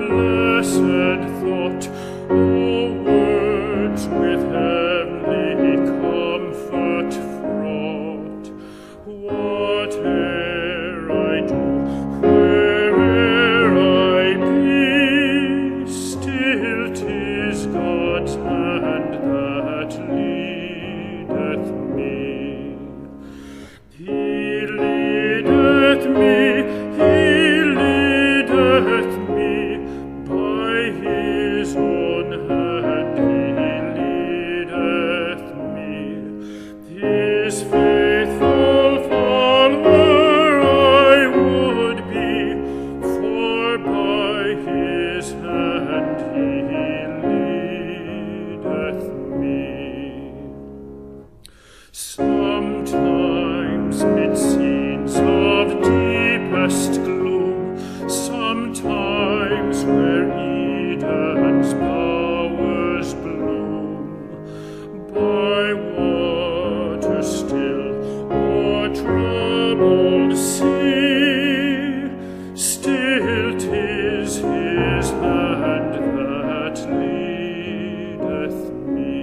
blessed thought, O words with heavenly comfort fraught. Whate'er I do, where'er I be, still 'tis God's hand that leadeth me. He leadeth me, He leadeth me, by His own hand He leadeth me. His faithful follower I would be, for by His hand He leadeth me. Sometimes mid scenes of deepest gloom, sometimes where Eden's bowers bloom, by water still or troubled sea, still 'tis His hand that leadeth me.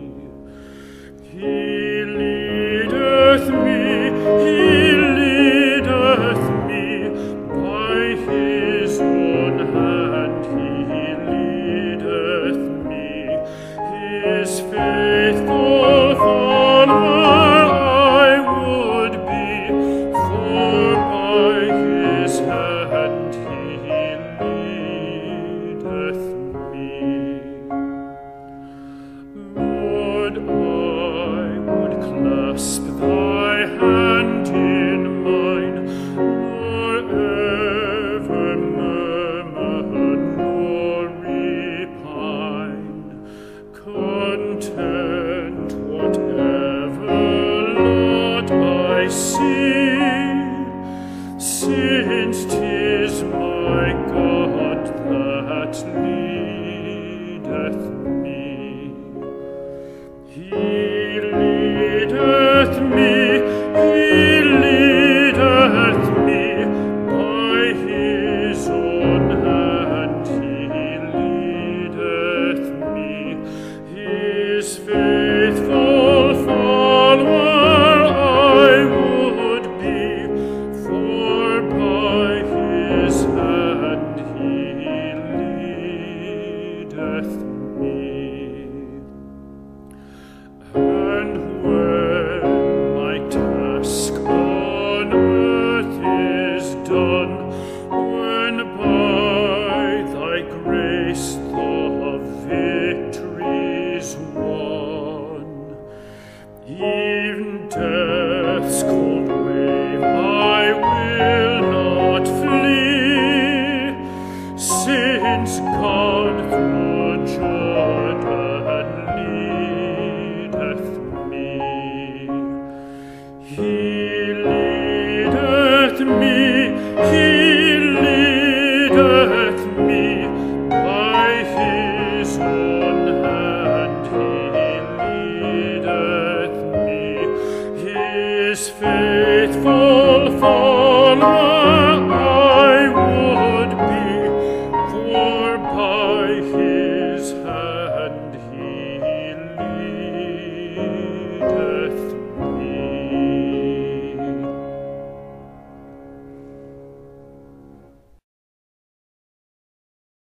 He leadeth me, He leadeth me, by His own hand He leadeth me. His faithful follower I would be, for by His hand He leadeth me. Lord, I would clasp Thy hand in mine, nor ever murmur nor repine, content whatever lot I see, since 'tis my God that leadeth me. He leadeth me, He leadeth me, by His own hand He leadeth me. His faithful follower I would be, for by His hand He leadeth me. And when my task on earth is done, when by Thy grace the victory's won, even death's cold wave I will not flee, since God through